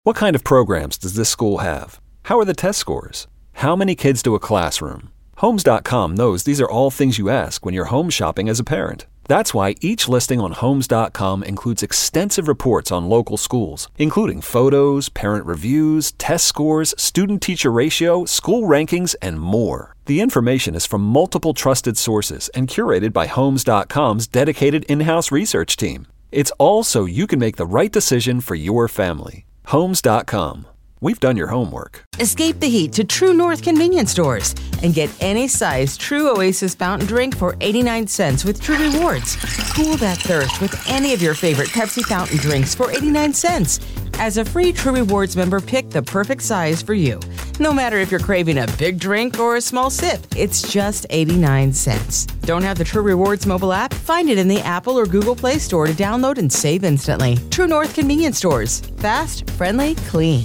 What kind of programs does this school have? How are the test scores? How many kids do a classroom? Homes.com knows these are all things you ask when you're home shopping as a parent. That's why each listing on Homes.com includes extensive reports on local schools, including photos, parent reviews, test scores, student-teacher ratio, school rankings, and more. The information is from multiple trusted sources and curated by Homes.com's dedicated in-house research team. It's all so you can make the right decision for your family. Homes.com. We've done your homework. Escape the heat to True North convenience stores and get any size True Oasis fountain drink for 89 cents with True Rewards. Cool that thirst with any of your favorite Pepsi fountain drinks for 89 cents. As a free True Rewards member, pick the perfect size for you. No matter if you're craving a big drink or a small sip, it's just 89 cents. Don't have the True Rewards mobile app? Find it in the Apple or Google Play Store to download and save instantly. True North convenience stores. Fast, friendly, clean.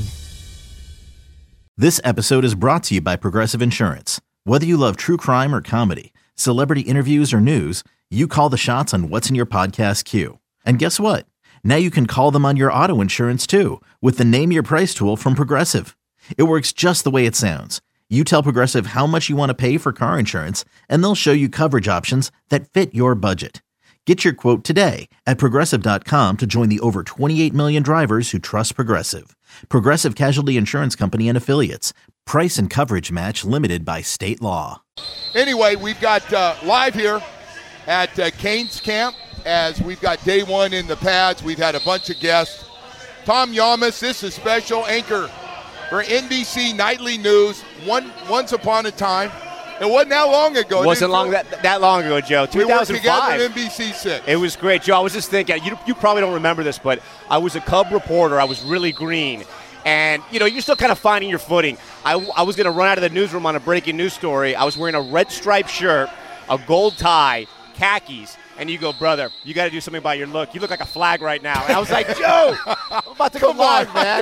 This episode is brought to you by Progressive Insurance. Whether you love true crime or comedy, celebrity interviews or news, you call the shots on what's in your podcast queue. And guess what? Now you can call them on your auto insurance too with the Name Your Price tool from Progressive. It works just the way it sounds. You tell Progressive how much you want to pay for car insurance, and they'll show you coverage options that fit your budget. Get your quote today at Progressive.com to join the over 28 million drivers who trust Progressive. Progressive Casualty Insurance Company and Affiliates. Price and coverage match limited by state law. Anyway, we've got live here at Canes Camp as we've got day one in the pads. We've had a bunch of guests. Tom Llamas, this is special anchor for NBC Nightly News. Once upon a time. It wasn't that long ago. It wasn't that long ago, Joe. 2005. We worked together at NBC6. It was great, Joe. I was just thinking, you probably don't remember this, but I was a Cub reporter. I was really green. And, you're still kind of finding your footing. I was going to run out of the newsroom on a breaking news story. I was wearing a red striped shirt, a gold tie, khakis. And you go, brother, you got to do something about your look. You look like a flag right now. And I was like, Joe, I'm about to go live, man.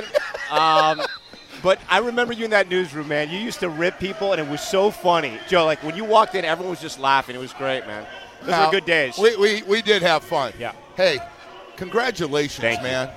But I remember you in that newsroom, man. You used to rip people, and it was so funny. Joe, like when you walked in, everyone was just laughing. It was great, man. Those were good days. We did have fun. Yeah. Hey, congratulations, Thank man.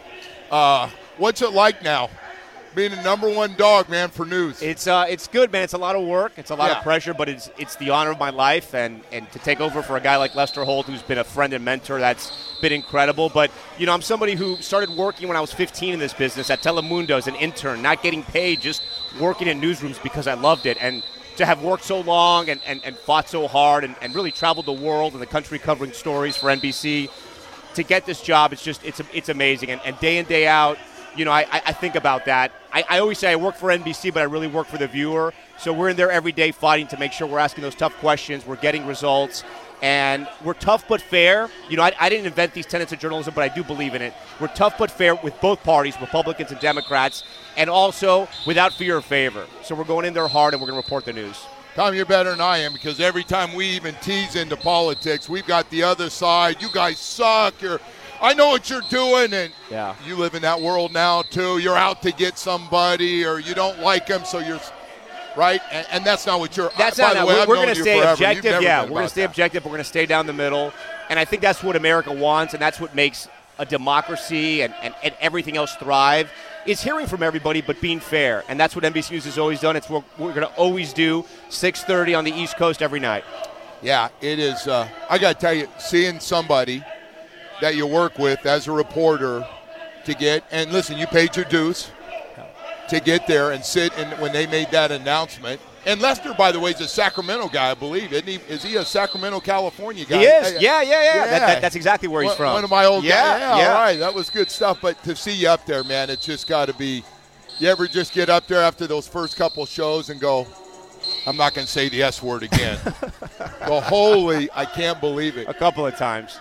What's it like now? Being the number one dog, man, for news. It's good, man. It's a lot of work. It's a lot of pressure, but it's the honor of my life. And to take over for a guy like Lester Holt, who's been a friend and mentor, that's been incredible. But, I'm somebody who started working when I was 15 in this business at Telemundo as an intern, not getting paid, just working in newsrooms because I loved it. And to have worked so long and fought so hard and really traveled the world and the country covering stories for NBC, to get this job, it's amazing. And day in, day out, I think about that. I always say I work for NBC, but I really work for the viewer. So we're in there every day fighting to make sure we're asking those tough questions, we're getting results, and we're tough but fair. I didn't invent these tenets of journalism, but I do believe in it. We're tough but fair with both parties, Republicans and Democrats, and also without fear or favor. So we're going in there hard, and we're going to report the news. Tom, you're better than I am because every time we even tease into politics, we've got the other side. You guys suck. I know what you're doing, and you live in that world now, too. You're out to get somebody, or you don't like them, so you're right. And that's not what you're. That's by not. the way, We're going to stay forever. objective. Yeah, we're going to stay objective. We're going to stay down the middle, and I think that's what America wants, and that's what makes a democracy and everything else thrive. Is hearing from everybody, but being fair, and that's what NBC News has always done. It's what we're going to always do. 6:30 on the East Coast every night. Yeah, it is. I got to tell you, seeing somebody that you work with as a reporter to get, and listen, you paid your dues to get there and sit and when they made that announcement. And Lester, by the way, is a Sacramento guy, I believe, isn't he? Is he a Sacramento, California guy? He is. Yeah. That's exactly where he's from. One of my old guys. Yeah, all right. That was good stuff. But to see you up there, man, it's just got to be – you ever just get up there after those first couple shows and go, I'm not going to say the S word again. Well, holy, I can't believe it. A couple of times.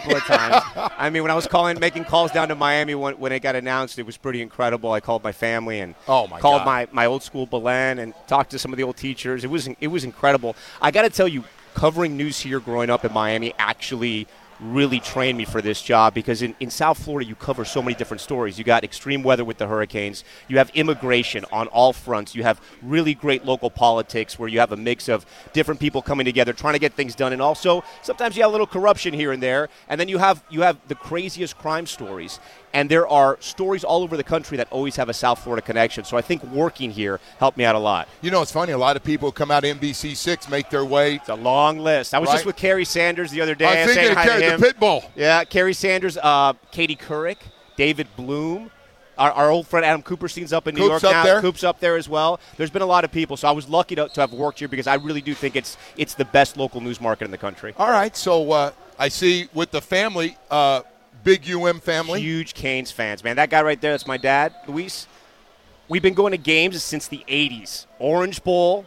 I mean, when I was making calls down to Miami when it got announced, it was pretty incredible. I called my family and called my old school Belen and talked to some of the old teachers. It was incredible. I got to tell you, covering news here growing up in Miami actually really trained me for this job because in South Florida you cover so many different stories. You got extreme weather with the hurricanes. You have immigration on all fronts. You have really great local politics where you have a mix of different people coming together trying to get things done, and also sometimes you have a little corruption here and there. And then you have the craziest crime stories. And there are stories all over the country that always have a South Florida connection. So I think working here helped me out a lot. You know, it's funny. A lot of people come out of NBC6, make their way. It's a long list. I was just with Kerry Sanders the other day. I was thinking of Kerry, the pit bull. Yeah, Kerry Sanders, Katie Couric, David Bloom. Our old friend Adam Cooperstein's up in New York now. Coop's up there as well. There's been a lot of people. So I was lucky to have worked here because I really do think it's the best local news market in the country. All right. So I see with the family – big UM family. Huge Canes fans, man. That guy right there, that's my dad, Luis. We've been going to games since the 80s. Orange Bowl.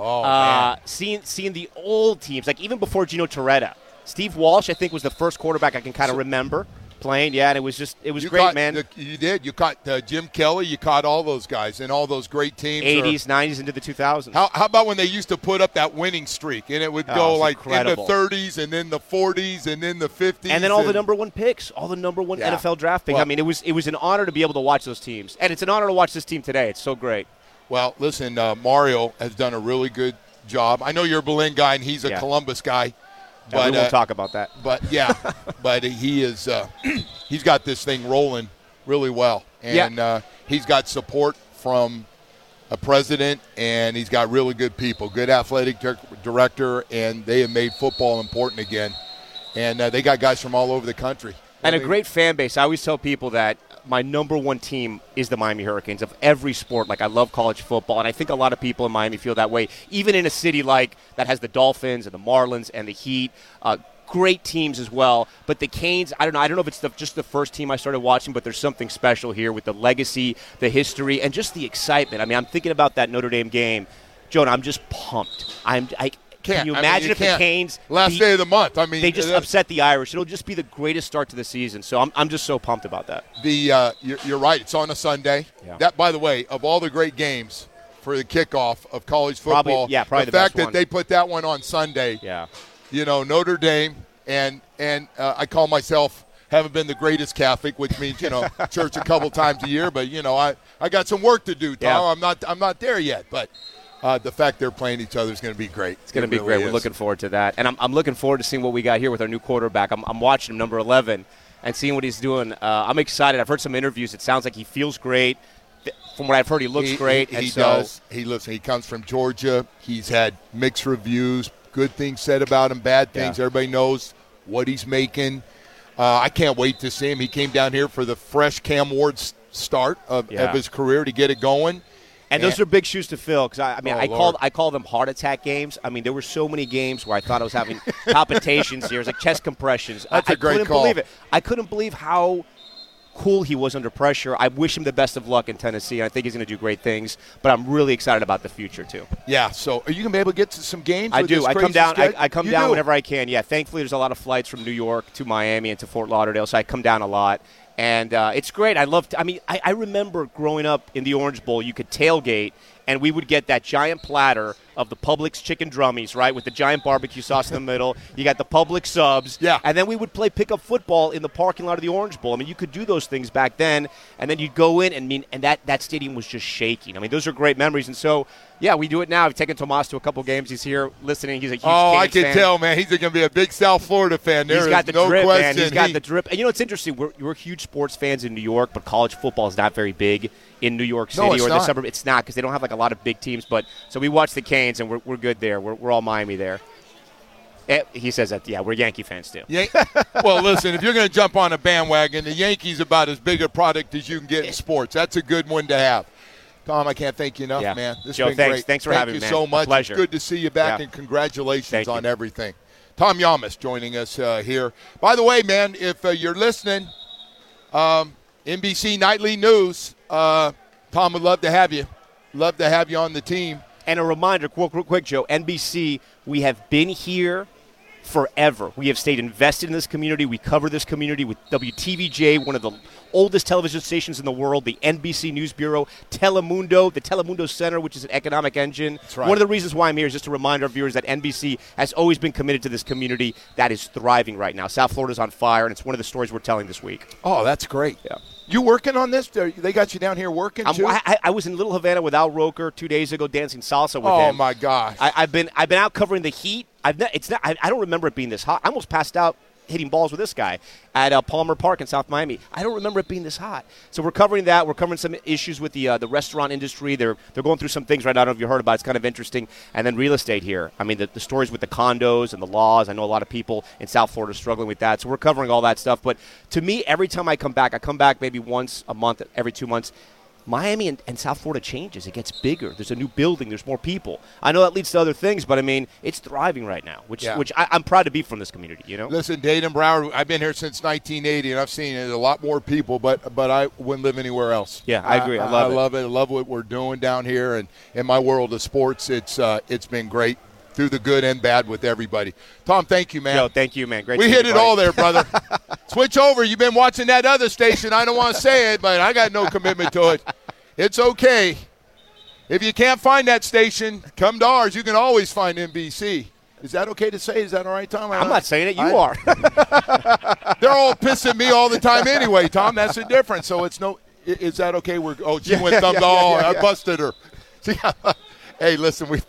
Seeing the old teams, like even before Gino Torretta. Steve Walsh, I think, was the first quarterback I can kind of remember playing. Yeah, and it was great, man. You did. You caught Jim Kelly. You caught all those guys and all those great teams. 80s, 90s, into the 2000s. How about when they used to put up that winning streak, and it would go like incredible. In the 30s and then the 40s and then the 50s. And then all the number one picks, all the number one NFL draft picks. Well, I mean, it was an honor to be able to watch those teams. And it's an honor to watch this team today. It's so great. Well, listen, Mario has done a really good job. I know you're a Belen guy and he's a Columbus guy. But we won't talk about that. But but he is he's got this thing rolling really well, and he's got support from a president, and he's got really good people, good athletic director, and they have made football important again. And they got guys from all over the country. And a great fan base. I always tell people that my number one team is the Miami Hurricanes of every sport. Like, I love college football, and I think a lot of people in Miami feel that way, even in a city like that has the Dolphins and the Marlins and the Heat. Great teams as well. But the Canes, I don't know if it's just the first team I started watching, but there's something special here with the legacy, the history, and just the excitement. I mean, I'm thinking about that Notre Dame game. Jonah, I'm just pumped. Can you imagine if the Canes last day of the month? I mean, they just upset the Irish. It'll just be the greatest start to the season. So I'm just so pumped about that. You're right. It's on a Sunday. Yeah. That, by the way, of all the great games for the kickoff of college football, probably the fact that they put that one on Sunday. Yeah. You know, Notre Dame and I call myself haven't been the greatest Catholic, which means church a couple times a year. But I got some work to do, Tom. Yeah. I'm not there yet, but. The fact they're playing each other is going to be great. It's going to be really great. We're looking forward to that. And I'm looking forward to seeing what we got here with our new quarterback. I'm watching him, number 11, and seeing what he's doing. I'm excited. I've heard some interviews. It sounds like he feels great. From what I've heard, he looks great. He does. He comes from Georgia. He's had mixed reviews, good things said about him, bad things. Yeah. Everybody knows what he's making. I can't wait to see him. He came down here for the fresh Cam Ward start of his career to get it going. And those are big shoes to fill because, I call them heart attack games. I mean, there were so many games where I thought I was having palpitations here. It was like chest compressions. That's a great call. Believe it. I couldn't believe how cool he was under pressure. I wish him the best of luck in Tennessee. I think he's going to do great things, but I'm really excited about the future, too. Yeah, so are you going to be able to get to some games? I do. I come down whenever I can. Yeah, thankfully there's a lot of flights from New York to Miami and to Fort Lauderdale, so I come down a lot. And it's great. I remember growing up in the Orange Bowl, you could tailgate, and we would get that giant platter of the Publix chicken drummies, right, with the giant barbecue sauce in the middle. You got the Publix subs. Yeah. And then we would play pickup football in the parking lot of the Orange Bowl. I mean, you could do those things back then, and then you'd go in, and that stadium was just shaking. I mean, those are great memories. And so, yeah, we do it now. I've taken Tomas to a couple games. He's here listening. He's a huge I can tell, man. He's going to be a big South Florida fan. He's got the no drip, question. Man. He's got the drip. And, it's interesting. We're huge sports fans in New York, but college football is not very big in New York City or the suburb. It's not because they don't have, like, a lot of big teams. But so we watch the Canes, and we're good there. We're all Miami there. He says that, we're Yankee fans, too. Well, listen, if you're going to jump on a bandwagon, the Yankees about as big a product as you can get in sports. That's a good one to have. Tom, I can't thank you enough, man. This has been great. Thanks for having me, man. Thank you so much. Pleasure. It's good to see you back, and congratulations on everything. Tom Llamas joining us here. By the way, man, if you're listening, NBC Nightly News, Tom would love to have you. Love to have you on the team. And a reminder, quick, Joe, NBC, we have been here forever. We have stayed invested in this community. We cover this community with WTVJ, one of the oldest television stations in the world, the NBC News Bureau, Telemundo, the Telemundo Center, which is an economic engine. That's right. One of the reasons why I'm here is just to remind our viewers that NBC has always been committed to this community that is thriving right now. South Florida's on fire, and it's one of the stories we're telling this week. Oh, that's great. Yeah. You working on this? They got you down here working too? I was in Little Havana with Al Roker 2 days ago dancing salsa with him. Oh, my gosh. I've been out covering the heat. I don't remember it being this hot. I almost passed out hitting balls with this guy at Palmer Park in South Miami. I don't remember it being this hot. So we're covering that. We're covering some issues with the restaurant industry. They're going through some things right now. I don't know if you heard about it. It's kind of interesting. And then real estate here. I mean, the stories with the condos and the laws. I know a lot of people in South Florida are struggling with that. So we're covering all that stuff. But to me, every time I come back maybe once a month, every 2 months. Miami and South Florida changes. It gets bigger. There's a new building. There's more people. I know that leads to other things, but, I mean, it's thriving right now, which I'm proud to be from this community, you know? Listen, Dade and Broward, I've been here since 1980, and I've seen a lot more people, but I wouldn't live anywhere else. Yeah, I agree. I love it. I love what we're doing down here, and in my world of sports, it's been great through the good and bad with everybody. Tom, thank you, man. Yo, thank you, man. Great. We hit it all there, brother. Switch over. You've been watching that other station. I don't want to say it, but I got no commitment to it. It's okay. If you can't find that station, come to ours. You can always find NBC. Is that okay to say? Is that all right, Tom? I'm not saying it. You are. They're all pissing me all the time anyway, Tom. That's the difference. So it's no. Is that okay? She went thumb to all. I busted her. See, hey, listen, we've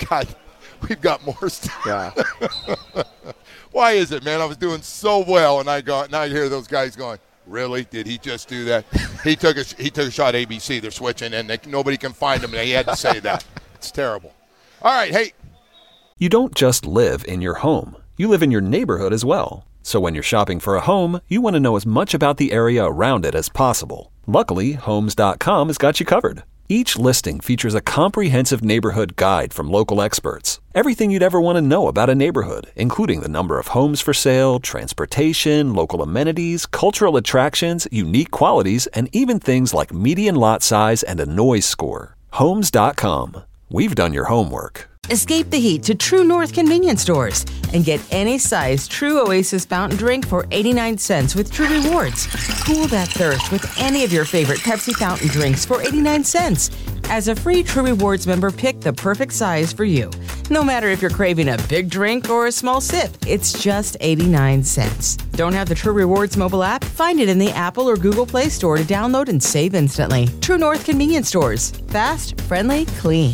got more stuff. Yeah. Why is it, man? I was doing so well, and now you hear those guys going, really? Did he just do that? He took a shot at ABC. They're switching, and nobody can find him, and he had to say that. It's terrible. All right, hey. You don't just live in your home. You live in your neighborhood as well. So when you're shopping for a home, you want to know as much about the area around it as possible. Luckily, Homes.com has got you covered. Each listing features a comprehensive neighborhood guide from local experts. Everything you'd ever want to know about a neighborhood, including the number of homes for sale, transportation, local amenities, cultural attractions, unique qualities, and even things like median lot size and a noise score. Homes.com. We've done your homework. Escape the heat to True North convenience stores and get any size True Oasis fountain drink for 89 cents with True Rewards. Cool that thirst with any of your favorite Pepsi fountain drinks for 89 cents. As a free True Rewards member, pick the perfect size for you. No matter if you're craving a big drink or a small sip, it's just 89 cents. Don't have the True Rewards mobile app? Find it in the Apple or Google Play Store to download and save instantly. True North convenience stores. Fast, friendly, clean.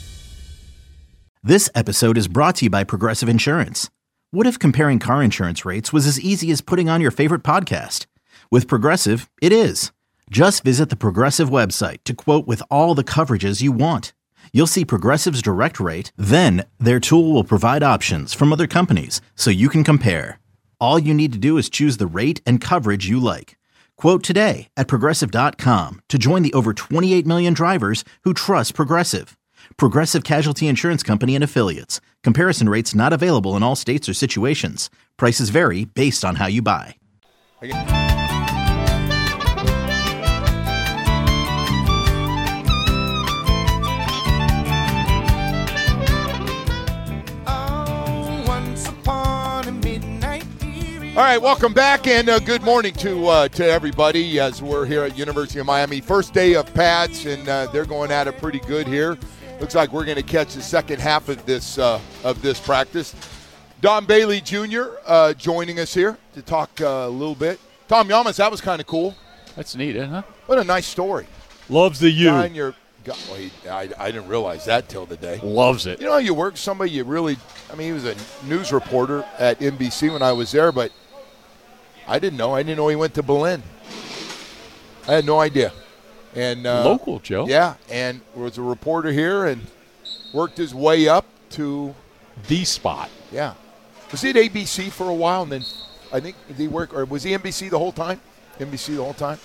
This episode is brought to you by Progressive Insurance. What if comparing car insurance rates was as easy as putting on your favorite podcast? With Progressive, it is. Just visit the Progressive website to quote with all the coverages you want. You'll see Progressive's direct rate, then their tool will provide options from other companies so you can compare. All you need to do is choose the rate and coverage you like. Quote today at Progressive.com to join the over 28 million drivers who trust Progressive. Progressive Casualty Insurance Company and Affiliates. Comparison rates not available in all states or situations. Prices vary based on how you buy. All right, welcome back, and good morning to everybody as we're here at University of Miami. First day of pads, and they're going at it pretty good here. Looks like we're going to catch the second half of this practice. Don Bailey Jr. Joining us here to talk a little bit. Tom Yamas, that was kind of cool. That's neat, isn't it? What a nice story. Loves the U. I didn't realize that till today. Loves it. You know how you work with somebody you really – I mean, he was a news reporter at NBC when I was there, but I didn't know. I didn't know he went to Berlin. I had no idea. And local, Joe. Yeah, and was a reporter here and worked his way up to the spot. Yeah. Was he at ABC for a while, and then I think was he NBC the whole time? NBC the whole time?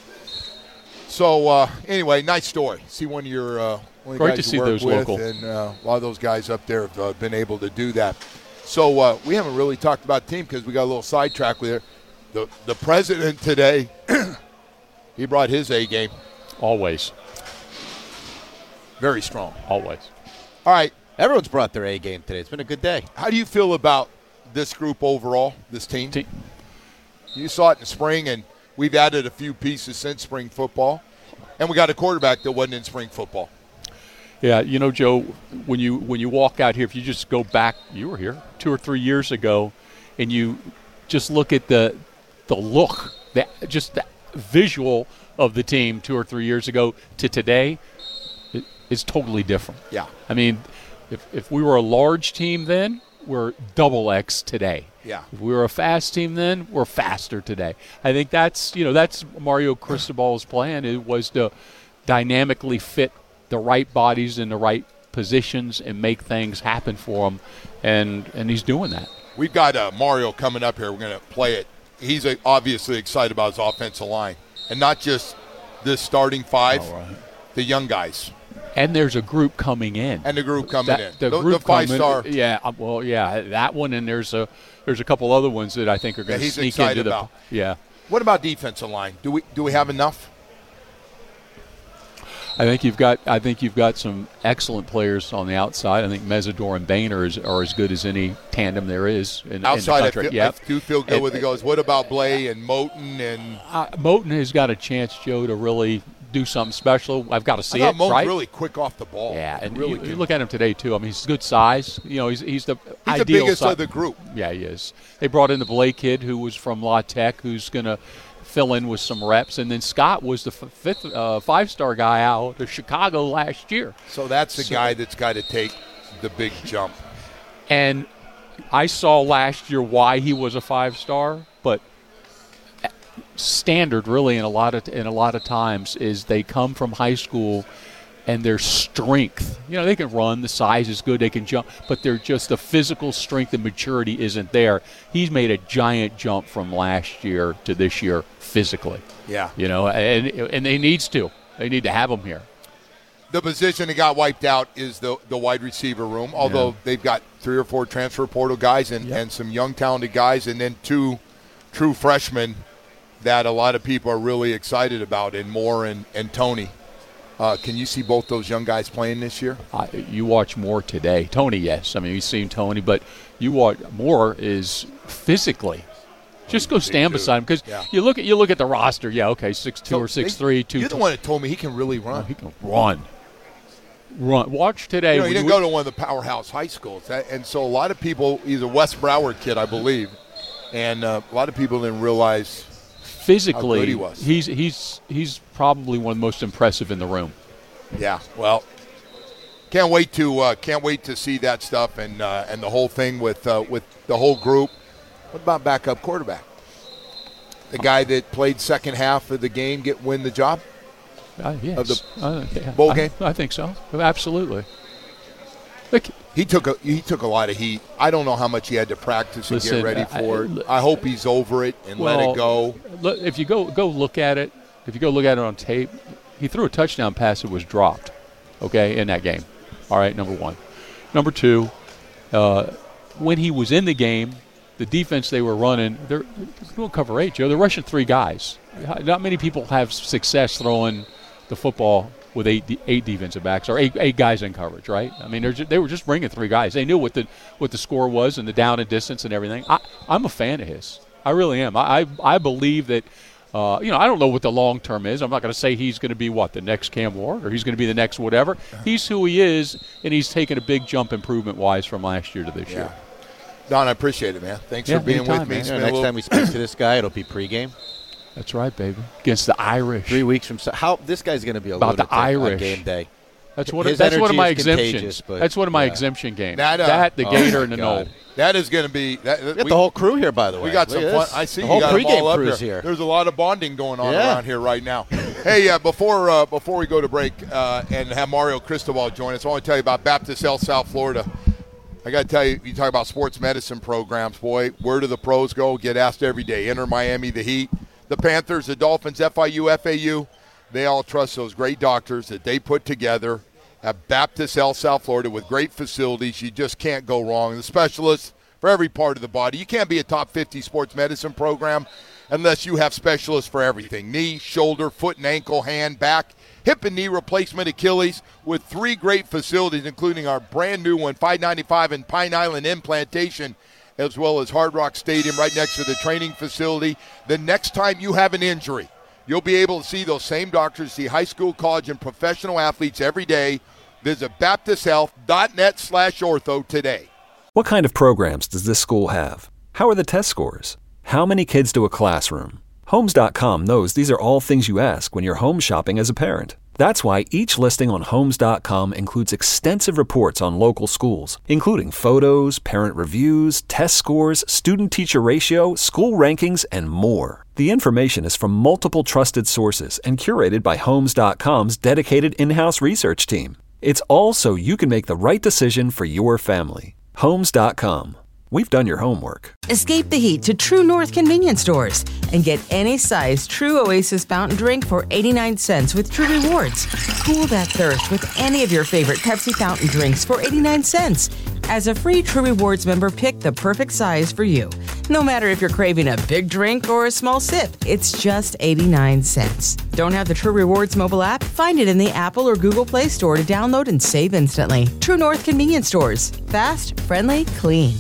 So anyway, nice story. See one of your great to see those local, and a lot of those guys up there have been able to do that. So we haven't really talked about the team because we got a little sidetracked with it. The president today, he brought his A game. Always. Very strong. Always. All right. Everyone's brought their A game today. It's been a good day. How do you feel about this group overall, this team? You saw it in the spring, and We've added a few pieces since spring football, and we got a quarterback that wasn't in spring football. Yeah, Joe, when you walk out here, if you just go back, you were here 2 or 3 years ago, and you just look at the look, just the visual of the team 2 or 3 years ago to today, it's totally different. Yeah. I mean, if we were a large team then, we're double X today. Yeah. If we were a fast team then, we're faster today. I think that's Mario Cristobal's plan. It was to dynamically fit the right bodies in the right positions and make things happen for them, and he's doing that. We've got Mario coming up here. We're going to play it. He's obviously excited about his offensive line, and not just this starting five, the young guys. And there's a group coming in. And the group coming in. The group the 5-star. Yeah, that one, and there's a couple other ones that I think are going to sneak into the. About. Yeah. What about defensive line? Do we have enough? I think you've got some excellent players on the outside. I think Mesidor and Bain are as good as any tandem there is in outside, the country. I do feel good with the goes. What about Blay and Moten and Moten has got a chance, Joe, to really do something special. I've got to see it. Moten's right? really quick off the ball. Yeah, and really you look at him today too. I mean, he's good size. He's the ideal. The biggest of the group. Yeah, he is. They brought in the Blay kid who was from La Tech, who's going to fill in with some reps, and then Scott was the fifth 5-star guy out of Chicago last year. So that's the guy that's got to take the big jump. And I saw last year why he was a 5-star, but standard really in a lot of times is they come from high school and their strength, they can run, the size is good, they can jump, but they're just the physical strength and maturity isn't there. He's made a giant jump from last year to this year physically. Yeah. And they need to have him here. The position that got wiped out is the wide receiver room, although they've got 3 or 4 transfer portal guys and some young talented guys, and then 2 true freshmen that a lot of people are really excited about in Moore and Tony. Can you see both those young guys playing this year? You watch Moore today. Tony, yes. I mean, you've seen Tony, but you watch Moore is physically. Just go stand beside him because you look at the roster. Yeah, okay, 6'2" or 6'3". You're the one that told me he can really run. He can run. Watch today. He didn't go to one of the powerhouse high schools, and so a lot of people. He's a West Broward kid, I believe, and a lot of people didn't realize. Physically, how good he was. He's probably one of the most impressive in the room. Yeah, well, can't wait to see that stuff and the whole thing with the whole group. What about backup quarterback? The guy that played second half of the game win the job? Yes. Of the bowl game? I think so. Absolutely. Look, he took a lot of heat. I don't know how much he had to practice and get ready for it. I hope he's over it and let it go. If you go look at it, on tape, he threw a touchdown pass that was dropped, in that game. All right, number one. Number two, when he was in the game, the defense they were running, they're doing cover 8, Joe. They're rushing 3 guys. Not many people have success throwing the football with 8 defensive backs or 8 guys in coverage, right? I mean, they were just bringing 3 guys. They knew what the score was and the down and distance and everything. I'm a fan of his. I really am. I believe that. I don't know what the long term is. I'm not going to say he's going to be the next Cam Ward or he's going to be the next whatever. He's who he is, and he's taken a big jump improvement wise from last year to this year. Don, I appreciate it, man. Thanks for being with me. Next time we speak to this guy, it'll be pregame. That's right, baby. Against the Irish. 3 weeks from how this guy's going to be a about the Irish on game day. That's one of my exemptions. That's one of my exemption games. The Gator, and the Knoll. That is going to be. We got the whole crew here, by the way. We got some fun. I see the whole you got them all up here. There's a lot of bonding going on around here right now. Hey, before we go to break and have Mario Cristobal join us, I want to tell you about Baptist Health South Florida. I got to tell you, you talk about sports medicine programs, boy, where do the pros go? Get asked every day. Enter Miami, the Heat, the Panthers, the Dolphins, FIU, FAU. They all trust those great doctors that they put together at Baptist Health South Florida with great facilities. You just can't go wrong. The specialists for every part of the body. You can't be a top 50 sports medicine program unless you have specialists for everything. Knee, shoulder, foot and ankle, hand, back, hip and knee replacement, Achilles, with 3 great facilities, including our brand new one, 595 in Pine Island Implantation, as well as Hard Rock Stadium right next to the training facility. The next time you have an injury, you'll be able to see those same doctors, see high school, college, and professional athletes every day. Visit baptisthealth.net/ortho today. What kind of programs does this school have? How are the test scores? How many kids do a classroom? Homes.com knows these are all things you ask when you're home shopping as a parent. That's why each listing on Homes.com includes extensive reports on local schools, including photos, parent reviews, test scores, student-teacher ratio, school rankings, and more. The information is from multiple trusted sources and curated by Homes.com's dedicated in-house research team. It's all so you can make the right decision for your family. Homes.com. We've done your homework. Escape the heat to True North convenience stores and get any size True Oasis fountain drink for 89 cents with True Rewards. Cool that thirst with any of your favorite Pepsi fountain drinks for 89 cents. As a free True Rewards member, pick the perfect size for you. No matter if you're craving a big drink or a small sip, it's just 89 cents. Don't have the True Rewards mobile app? Find it in the Apple or Google Play Store to download and save instantly. True North convenience stores. Fast, friendly, clean.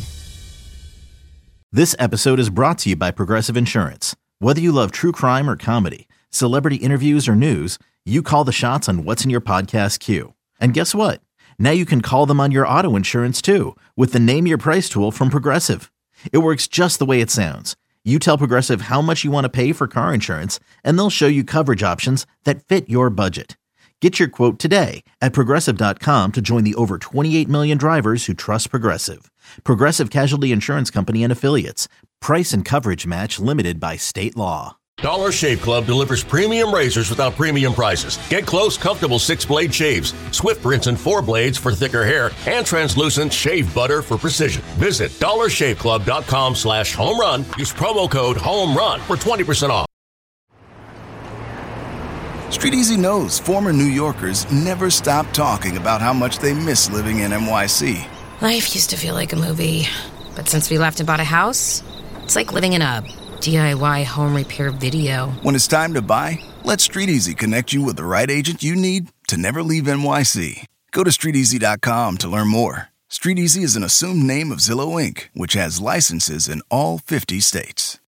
This episode is brought to you by Progressive Insurance. Whether you love true crime or comedy, celebrity interviews or news, you call the shots on what's in your podcast queue. And guess what? Now you can call them on your auto insurance too with the Name Your Price tool from Progressive. It works just the way it sounds. You tell Progressive how much you want to pay for car insurance, and they'll show you coverage options that fit your budget. Get your quote today at Progressive.com to join the over 28 million drivers who trust Progressive. Progressive Casualty Insurance Company and Affiliates. Price and coverage match limited by state law. Dollar Shave Club delivers premium razors without premium prices. Get close, comfortable 6-blade shaves, swift rinse and 4 blades for thicker hair, and translucent shave butter for precision. Visit dollarshaveclub.com/home run. Use promo code HOMERUN for 20% off. Street Easy knows former New Yorkers never stop talking about how much they miss living in NYC. Life used to feel like a movie, but since we left and bought a house, it's like living in a DIY home repair video. When it's time to buy, let Street Easy connect you with the right agent you need to never leave NYC. Go to StreetEasy.com to learn more. Street Easy is an assumed name of Zillow Inc., which has licenses in all 50 states.